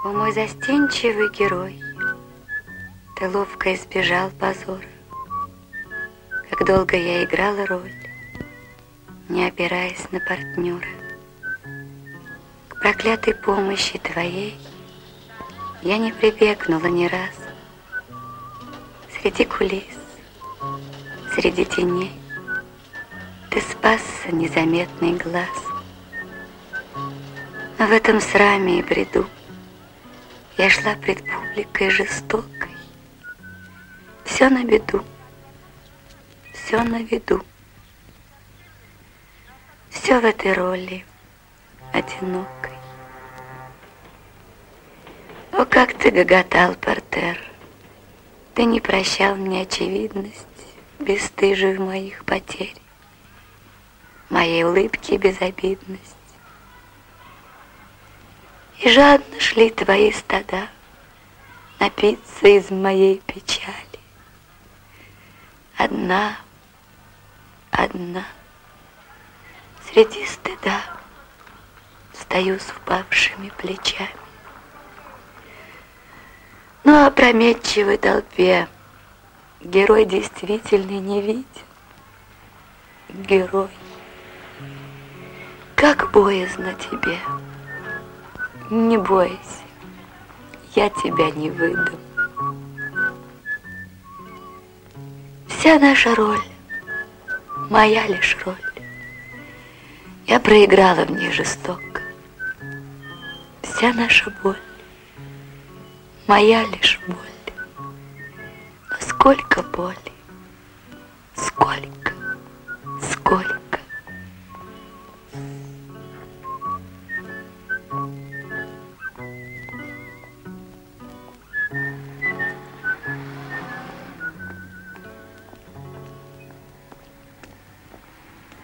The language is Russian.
О, мой застенчивый герой, ты ловко избежал позора. Как долго я играла роль, не опираясь на партнера. К проклятой помощи твоей я не прибегнула ни раз. Среди кулис, среди теней ты спасся, незаметный глаз. Но в этом сраме и бреду я шла пред публикой жестокой. Все на беду, все на виду. Все в этой роли одинокой. О, как ты гоготал, портер! Ты не прощал мне очевидность бесстыжих моих потерь, моей улыбки безобидность. И жадно шли твои стада напиться из моей печали. Одна, одна, среди стыда стою с впавшими плечами. Но опрометчивой толпе герой действительно не виден. Герой, как боязно тебе. Не бойся, я тебя не выдам. Вся наша роль, моя лишь роль. Я проиграла в ней жестоко. Вся наша боль, моя лишь боль. Но сколько боли, сколько